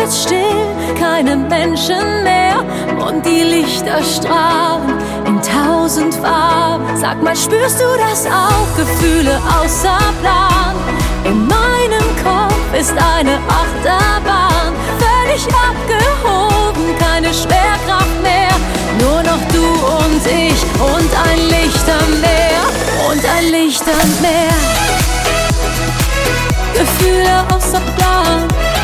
jetzt still, keine Menschen mehr und die Lichter strahlen in 1000 Farben. Sag mal, spürst du das auch? Gefühle außer Plan. In meinem Kopf ist eine Achterbahn, völlig abgehoben, keine Schwerkraft mehr. Nur noch du und ich und ein Licht am Meer, und ein Licht am Meer. Gefühle außer Plan.